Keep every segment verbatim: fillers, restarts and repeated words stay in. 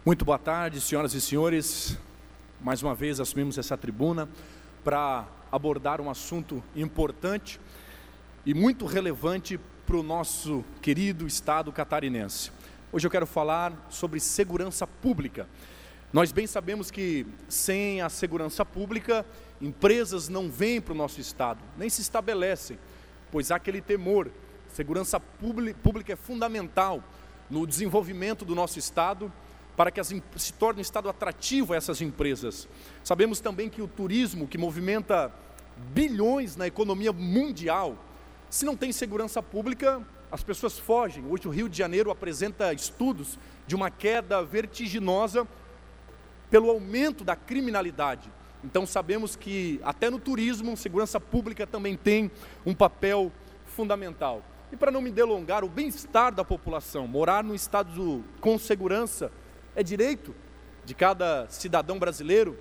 Muito boa tarde, senhoras e senhores. Mais uma vez assumimos essa tribuna para abordar um assunto importante e muito relevante para o nosso querido estado catarinense. Hoje eu quero falar sobre segurança pública. Nós bem sabemos que sem a segurança pública, empresas não vêm para o nosso estado, nem se estabelecem, pois há aquele temor. Segurança pública é fundamental no desenvolvimento do nosso estado, para que as, se torne um estado atrativo a essas empresas. Sabemos também que o turismo, que movimenta bilhões na economia mundial, se não tem segurança pública, as pessoas fogem. Hoje o Rio de Janeiro apresenta estudos de uma queda vertiginosa pelo aumento da criminalidade. Então sabemos que até no turismo, segurança pública também tem um papel fundamental. E para não me delongar, o bem-estar da população, morar num estado com segurança, é direito de cada cidadão brasileiro,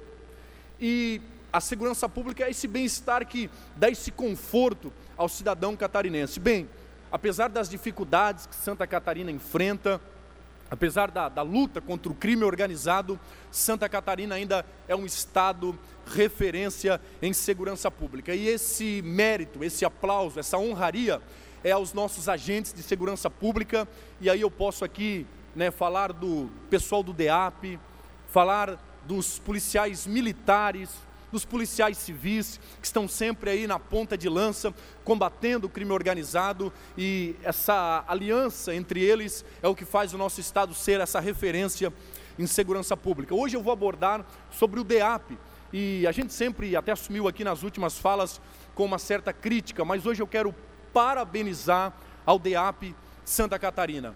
e a segurança pública é esse bem-estar que dá esse conforto ao cidadão catarinense. Bem, apesar das dificuldades que Santa Catarina enfrenta, apesar da, da luta contra o crime organizado, Santa Catarina ainda é um estado referência em segurança pública. E esse mérito, esse aplauso, essa honraria é aos nossos agentes de segurança pública, e aí eu posso aqui Né, falar do pessoal do D E A P, falar dos policiais militares, dos policiais civis, que estão sempre aí na ponta de lança, combatendo o crime organizado, e essa aliança entre eles é o que faz o nosso estado ser essa referência em segurança pública. Hoje eu vou abordar sobre o D E A P, e a gente sempre até assumiu aqui nas últimas falas com uma certa crítica, mas hoje eu quero parabenizar ao D E A P Santa Catarina.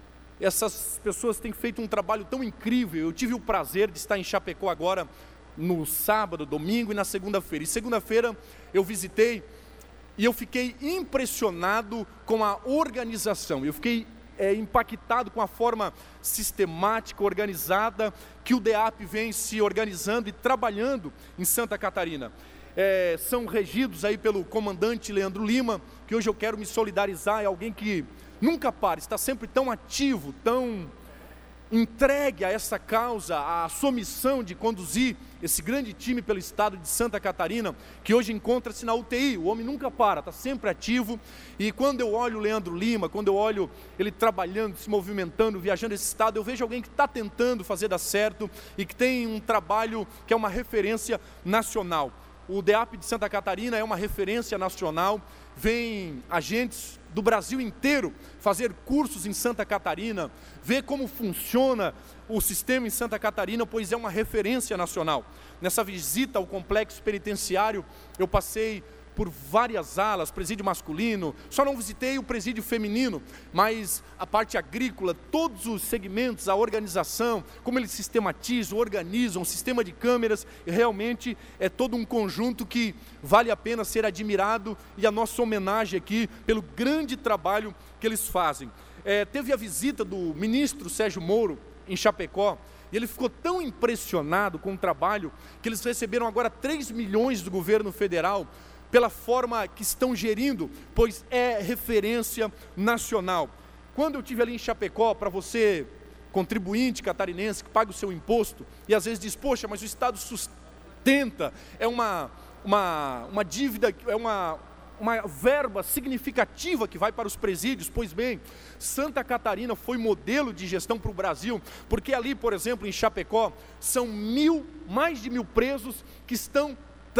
Essas pessoas têm feito um trabalho tão incrível. Eu tive o prazer de estar em Chapecó agora, no sábado, domingo e na segunda-feira. E segunda-feira eu visitei e eu fiquei impressionado com a organização. Eu fiquei é, impactado com a forma sistemática, organizada, que o D E A P vem se organizando e trabalhando em Santa Catarina. É, são regidos aí pelo comandante Leandro Lima, que hoje eu quero me solidarizar, é alguém que nunca para, está sempre tão ativo, tão entregue a essa causa, a sua missão de conduzir esse grande time pelo estado de Santa Catarina, que hoje encontra-se na U T I. O homem nunca para, está sempre ativo. E quando eu olho o Leandro Lima, quando eu olho ele trabalhando, se movimentando, viajando esse estado, eu vejo alguém que está tentando fazer dar certo e que tem um trabalho que é uma referência nacional. O D E A P de Santa Catarina é uma referência nacional, vem agentes do Brasil inteiro fazer cursos em Santa Catarina, ver como funciona o sistema em Santa Catarina, pois é uma referência nacional. Nessa visita ao complexo penitenciário, eu passei por várias alas, presídio masculino, só não visitei o presídio feminino, mas a parte agrícola, todos os segmentos, a organização, como eles sistematizam, organizam, o sistema de câmeras, realmente é todo um conjunto que vale a pena ser admirado, e a nossa homenagem aqui pelo grande trabalho que eles fazem. É, teve a visita do ministro Sérgio Moro em Chapecó, e ele ficou tão impressionado com o trabalho, que eles receberam agora três milhões do governo federal, pela forma que estão gerindo, pois é referência nacional. Quando eu estive ali em Chapecó, para você, contribuinte catarinense, que paga o seu imposto, e às vezes diz, poxa, mas o Estado sustenta, é uma, uma, uma dívida, é uma, uma verba significativa que vai para os presídios. Pois bem, Santa Catarina foi modelo de gestão para o Brasil, porque ali, por exemplo, em Chapecó, são mil, mais de mil presos que estão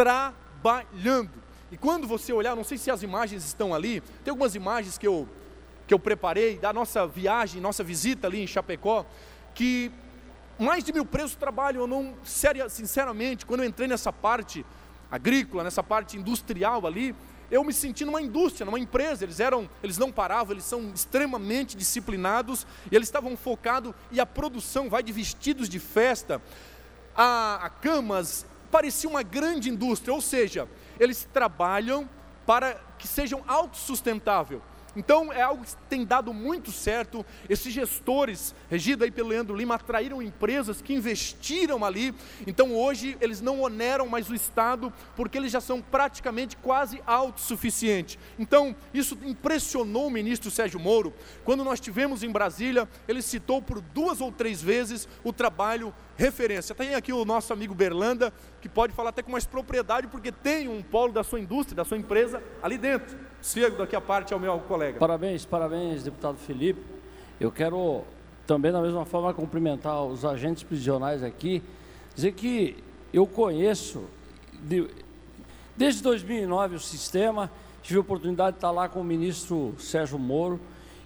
trabalhando. E quando você olhar, não sei se as imagens estão ali, tem algumas imagens que eu, que eu preparei da nossa viagem, nossa visita ali em Chapecó, que mais de mil presos trabalham. Eu não, sinceramente, quando eu entrei nessa parte agrícola, nessa parte industrial ali, eu me senti numa indústria, numa empresa. Eles eram, eles não paravam, eles são extremamente disciplinados, e eles estavam focados, e a produção vai de vestidos de festa a, a camas, parecia uma grande indústria, ou seja, eles trabalham para que sejam autossustentáveis. Então é algo que tem dado muito certo. Esses gestores, regidos aí pelo Leandro Lima, atraíram empresas que investiram ali. Então hoje eles não oneram mais o Estado, porque eles já são praticamente quase autossuficientes. Então isso impressionou o ministro Sérgio Moro. Quando nós estivemos em Brasília, ele citou por duas ou três vezes o trabalho referência. Tem aqui o nosso amigo Berlanda, que pode falar até com mais propriedade, porque tem um polo da sua indústria, da sua empresa ali dentro. Sigo daqui a parte ao meu colega. Parabéns, parabéns, deputado Felipe. Eu quero também, da mesma forma, cumprimentar os agentes prisionais aqui, dizer que eu conheço, de, desde dois mil e nove, o sistema, tive a oportunidade de estar lá com o ministro Sérgio Moro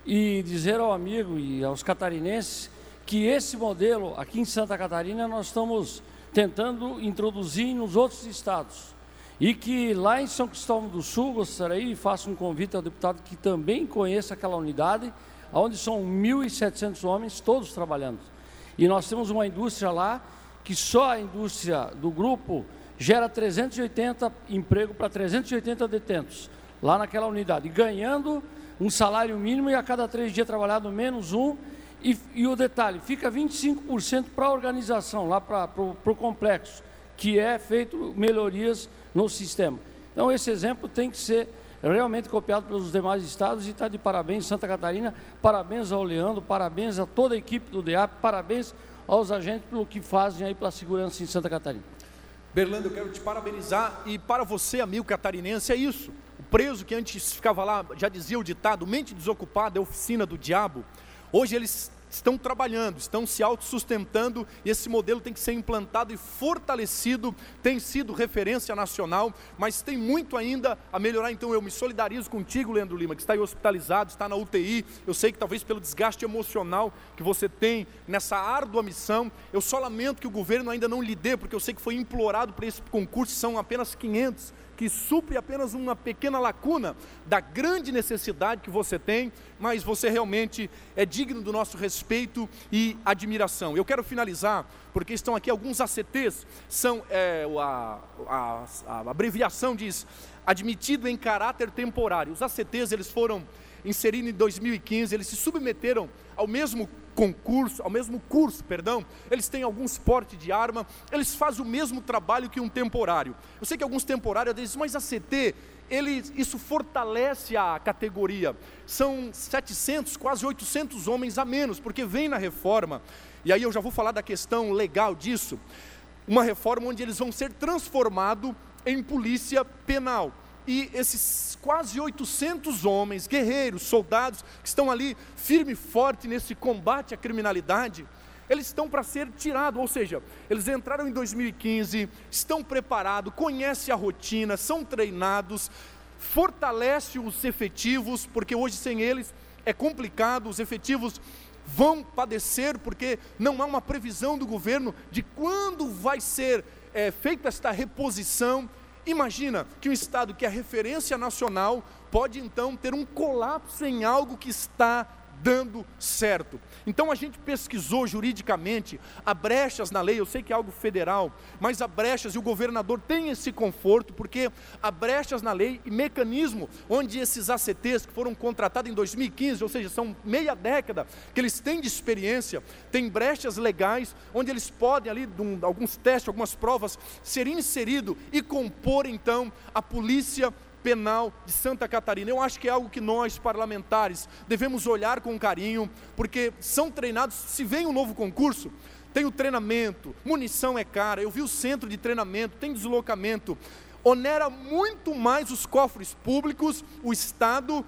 e dizer ao amigo e aos catarinenses que esse modelo, aqui em Santa Catarina, nós estamos tentando introduzir nos outros estados. E que lá em São Cristóvão do Sul, gostaria e faço um convite ao deputado que também conheça aquela unidade, onde são mil e setecentos homens, todos trabalhando. E nós temos uma indústria lá, que só a indústria do grupo gera trezentos e oitenta empregos para trezentos e oitenta detentos, lá naquela unidade, e ganhando um salário mínimo e a cada três dias trabalhado menos um. E, e o detalhe, fica vinte e cinco por cento para a organização, lá para o complexo, que é feito melhorias no sistema. Então esse exemplo tem que ser realmente copiado pelos demais estados e está de parabéns Santa Catarina, parabéns ao Leandro, parabéns a toda a equipe do D E A P, parabéns aos agentes pelo que fazem aí pela segurança em Santa Catarina. Berlando, eu quero te parabenizar, e para você, amigo catarinense, é isso. O preso que antes ficava lá, já dizia o ditado, mente desocupada é oficina do diabo. Hoje eles estão trabalhando, estão se autossustentando, e esse modelo tem que ser implantado e fortalecido. Tem sido referência nacional, mas tem muito ainda a melhorar. Então eu me solidarizo contigo, Leandro Lima, que está aí hospitalizado, está na U T I. Eu sei que talvez pelo desgaste emocional que você tem nessa árdua missão, eu só lamento que o governo ainda não lhe dê, porque eu sei que foi implorado para esse concurso, são apenas quinhentos, que supre apenas uma pequena lacuna da grande necessidade que você tem, mas você realmente é digno do nosso respeito e admiração. Eu quero finalizar, porque estão aqui alguns A C Ts, são, é, a, a, a abreviação diz, admitido em caráter temporário. Os A C Ts, eles foram inseridos em dois mil e quinze, eles se submeteram ao mesmo concurso, ao mesmo curso, perdão, eles têm alguns portes de arma, eles fazem o mesmo trabalho que um temporário. Eu sei que alguns temporários dizem, mas A C T, ele, isso fortalece a categoria. São setecentos, quase oitocentos homens a menos, porque vem na reforma, e aí eu já vou falar da questão legal disso, uma reforma onde eles vão ser transformados em polícia penal. E esses quase oitocentos homens, guerreiros, soldados, que estão ali firme e forte nesse combate à criminalidade, eles estão para ser tirados, ou seja, eles entraram em dois mil e quinze, estão preparados, conhecem a rotina, são treinados, fortalece os efetivos, porque hoje sem eles é complicado, os efetivos vão padecer, porque não há uma previsão do governo de quando vai ser é, feita esta reposição. Imagina que um estado que é referência nacional pode então ter um colapso em algo que está dando certo. Então a gente pesquisou juridicamente, há brechas na lei, eu sei que é algo federal, mas há brechas e o governador tem esse conforto, porque há brechas na lei e mecanismo onde esses A C Ts que foram contratados em dois mil e quinze, ou seja, são meia década que eles têm de experiência, tem brechas legais onde eles podem ali, de um, alguns testes, algumas provas, ser inserido e compor então a polícia penal de Santa Catarina. Eu acho que é algo que nós parlamentares devemos olhar com carinho, porque são treinados. Se vem um novo concurso, tem o treinamento, munição é cara, eu vi o centro de treinamento, tem deslocamento, onera muito mais os cofres públicos, o Estado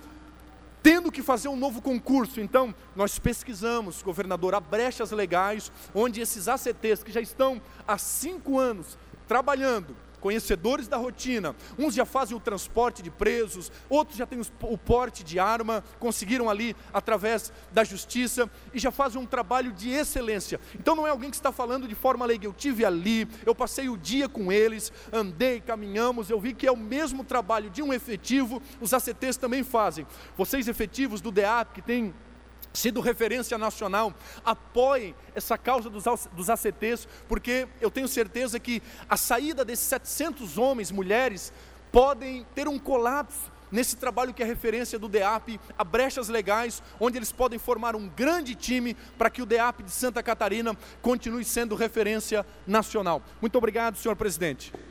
tendo que fazer um novo concurso. Então nós pesquisamos, governador, há brechas legais onde esses A C Ts que já estão há cinco anos trabalhando, conhecedores da rotina, uns já fazem o transporte de presos, outros já têm o porte de arma, conseguiram ali através da justiça e já fazem um trabalho de excelência. Então não é alguém que está falando de forma leiga, eu estive ali, eu passei o dia com eles, andei, caminhamos, eu vi que é o mesmo trabalho de um efetivo, os A C Ts também fazem. Vocês efetivos do D E A P que tem sido referência nacional, apoiem essa causa dos, dos A C Ts, porque eu tenho certeza que a saída desses setecentos homens, mulheres, podem ter um colapso, nesse trabalho que é referência do D E A P, há brechas legais, onde eles podem formar um grande time para que o D E A P de Santa Catarina continue sendo referência nacional. Muito obrigado, senhor presidente.